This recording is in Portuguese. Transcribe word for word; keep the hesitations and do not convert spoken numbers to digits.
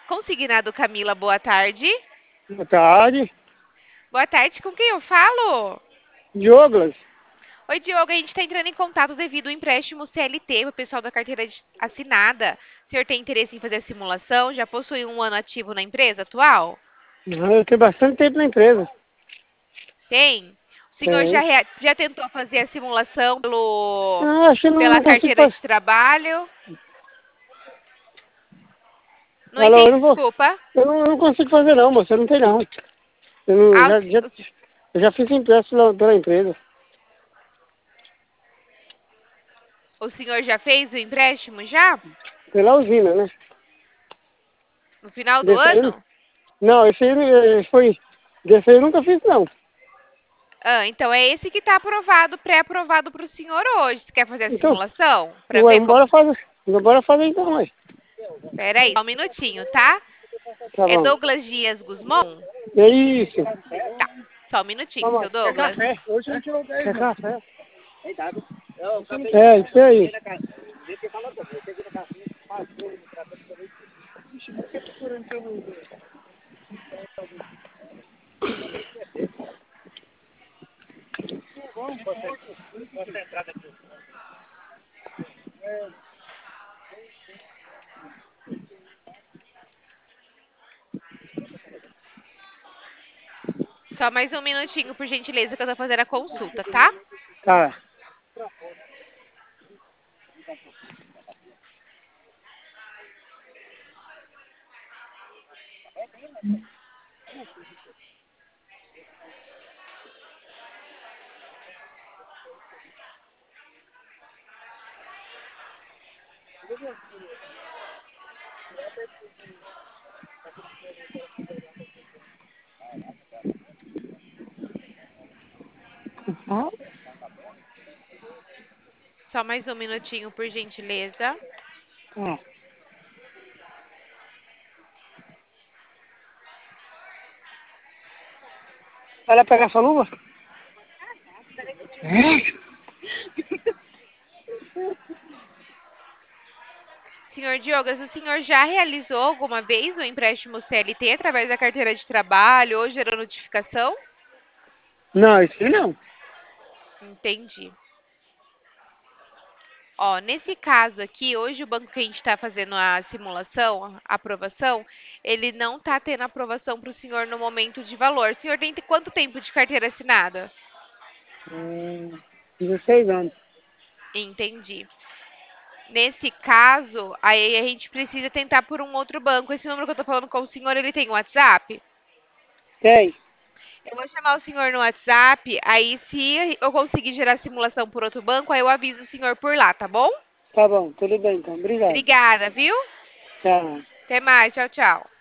Consignado Camila, boa tarde. Boa tarde. Boa tarde, com quem eu falo? Douglas. Oi, Diogo, a gente está entrando em contato devido ao empréstimo C L T, o pessoal da carteira de- assinada. O senhor tem interesse em fazer a simulação? Já possui um ano ativo na empresa atual? Eu tenho bastante tempo na empresa. Tem. O senhor já, Tem. rea- já tentou fazer a simulação pelo, Ah, acho que não, pela não consigo carteira fazer. de trabalho? Não Alô, eu entendi, não vou. desculpa. Eu não, eu não consigo fazer não, moça. Eu não tenho não. Eu, não, Ah, o já, se- já, o se- eu já fiz empréstimo pela, pela empresa. o senhor já fez o empréstimo já? Pela usina, né? No final do Desse aí, eu não, ano? não, esse aí eh, foi. Desse aí eu nunca fiz não. Ah, então é esse que está aprovado, pré-aprovado para o senhor hoje. Você quer fazer a Então, simulação? Para ué, ver como. bora fazer. Bora fazer então, ué. Pera aí, só um minutinho, tá? Tá É bom. Douglas Dias Guzmão? É isso. Tá, só um minutinho, Vamos, seu quer Douglas. café? Hoje a gente não tem. Quer café? É, isso aí. Só mais um minutinho, por gentileza, que eu tô fazendo a consulta, tá? Tá. Só mais um minutinho, por gentileza. Tá. Vai lá pegar sua luva? É? Senhor Diogas, o senhor já realizou alguma vez o empréstimo C L T através da carteira de trabalho ou gerou notificação? Não, isso aí não. Entendi. Ó, nesse caso aqui, hoje o banco que a gente está fazendo a simulação, a aprovação, ele não está tendo aprovação para o senhor no momento de valor. O senhor tem quanto tempo de carteira assinada? Hum, dezesseis anos. Entendi. Nesse caso, aí a gente precisa tentar por um outro banco. Esse número que eu estou falando com o senhor, ele tem WhatsApp? Tem. Eu vou chamar o senhor no WhatsApp, aí se eu conseguir gerar simulação por outro banco, aí eu aviso o senhor por lá, tá bom? Tá bom, tudo bem então. Obrigado. Obrigada, viu? Tchau. Até mais, tchau, tchau.